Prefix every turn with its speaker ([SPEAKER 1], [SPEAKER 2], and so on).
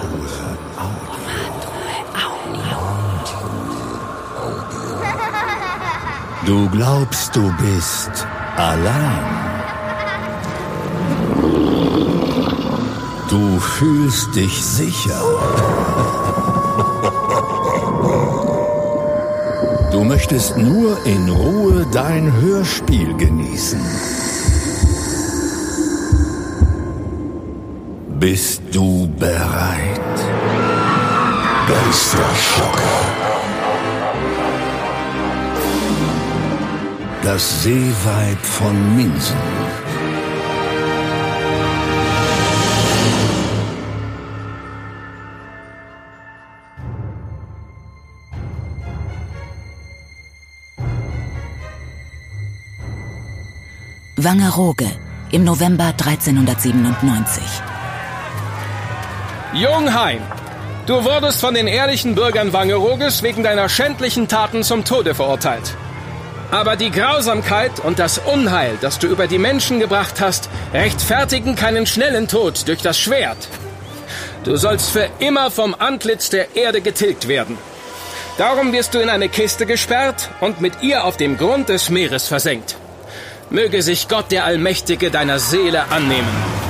[SPEAKER 1] Du glaubst, du bist allein. Du fühlst dich sicher. Du möchtest nur in Ruhe dein Hörspiel genießen. Bist du bereit? Geisterschocker. Das Seeweib von Minsen.
[SPEAKER 2] Wangerooge im November 1397.
[SPEAKER 3] Junghain, du wurdest von den ehrlichen Bürgern Wangerooges wegen deiner schändlichen Taten zum Tode verurteilt. Aber die Grausamkeit und das Unheil, das du über die Menschen gebracht hast, rechtfertigen keinen schnellen Tod durch das Schwert. Du sollst für immer vom Antlitz der Erde getilgt werden. Darum wirst du in eine Kiste gesperrt und mit ihr auf dem Grund des Meeres versenkt. Möge sich Gott der Allmächtige deiner Seele annehmen.